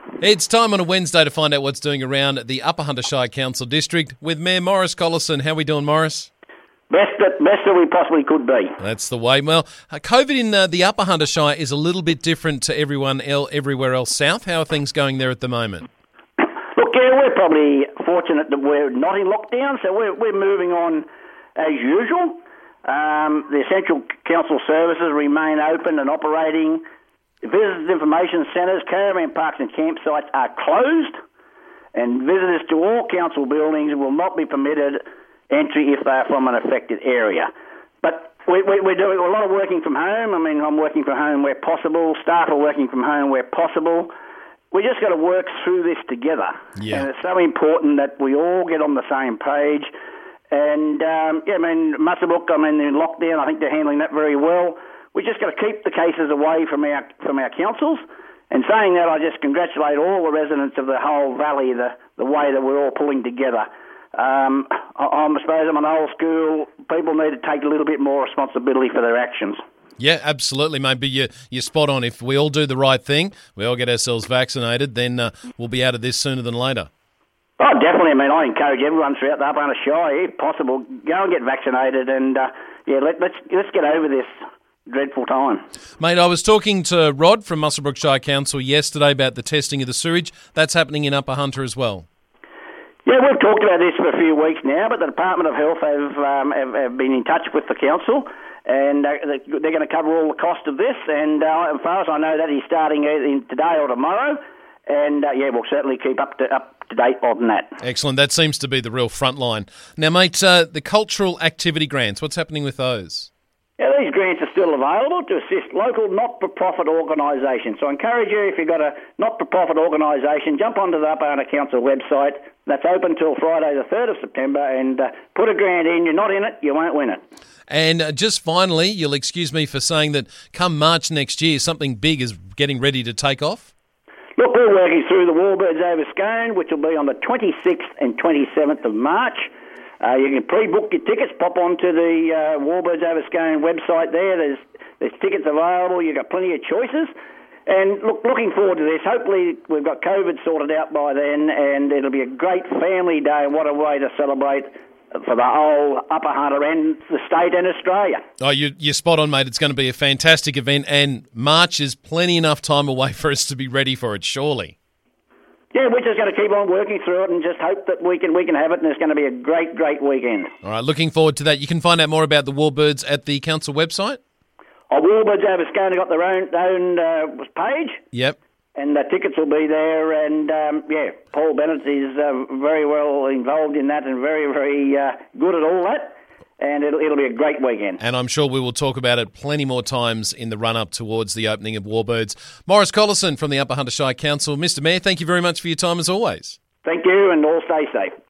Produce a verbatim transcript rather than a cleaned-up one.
It's time on a Wednesday to find out what's doing around the Upper Hunter Shire Council District with Mayor Morris Collison. How are we doing, Morris? Best that, best that we possibly could be. That's the way. Well, uh, COVID in uh, the Upper Hunter Shire is a little bit different to everyone el- everywhere else south. How are things going there at the moment? Look, yeah, we're probably fortunate that we're not in lockdown, so we're, we're moving on as usual. Um, the essential council services remain open and operating. Visitors information centres, caravan parks and campsites are closed, and visitors to all council buildings will not be permitted entry if they are from an affected area. But we, we, we're doing a lot of working from home. I mean, I'm working from home where possible. Staff are working from home where possible. We just got to work through this together. Yeah. And it's so important that we all get on the same page. And, um, yeah, I mean, Muswellbrook, I mean, in lockdown, I think they're handling that very well. We just got to keep the cases away from our from our councils. And saying that, I just congratulate all the residents of the whole valley, the, the way that we're all pulling together. Um, I, I suppose I'm an old school. People need to take a little bit more responsibility for their actions. Yeah, absolutely, mate. But you're, you're spot on. If we all do the right thing, we all get ourselves vaccinated, then uh, we'll be out of this sooner than later. Oh, definitely. I mean, I encourage everyone throughout the Upper Hunter Shire, if possible, go and get vaccinated, and uh, yeah, let, let's let's get over this dreadful time. Mate, I was talking to Rod from Muswellbrook Shire Council yesterday about the testing of the sewage. That's happening in Upper Hunter as well. Yeah, we've talked about this for a few weeks now, but the Department of Health have um, have, have been in touch with the council, and uh, they're going to cover all the cost of this. And uh, as far as I know, that is starting in today or tomorrow. And uh, yeah, we'll certainly keep up to up to date on that. Excellent. That seems to be the real front line. Now, mate, uh, the cultural activity grants. What's happening with those? Yeah, these grants are still available to assist local not-for-profit organisations. So I encourage you, if you've got a not-for-profit organisation, jump onto the Upper Hunter Council website. That's open till Friday the third of September, and uh, put a grant in. You're not in it, you won't win it. And uh, just finally, you'll excuse me for saying that come March next year, something big is getting ready to take off? Look, we're working through the Warbirds over Scone, which will be on the twenty-sixth and twenty-seventh of March. Uh, you can pre-book your tickets, pop onto the uh, Warbirds over Scone website there. There's there's tickets available. You've got plenty of choices. And look, looking forward to this. Hopefully we've got COVID sorted out by then, and it'll be a great family day. What a way to celebrate for the whole Upper Hunter and the state and Australia. Oh, you, you're spot on, mate. It's going to be a fantastic event, and March is plenty enough time away for us to be ready for it, surely. Yeah, we're just going to keep on working through it and just hope that we can we can have it, and it's going to be a great, great weekend. All right, looking forward to that. You can find out more about the Warbirds at the council website. Oh, Warbirds over Scone have got their own, own uh, page. Yep. And the tickets will be there, and um, yeah, Paul Bennett is uh, very well involved in that and very, very uh, good at all that. And it'll, it'll be a great weekend. And I'm sure we will talk about it plenty more times in the run-up towards the opening of Warbirds. Morris Collison from the Upper Hunter Shire Council. Mister Mayor, thank you very much for your time as always. Thank you, and all stay safe.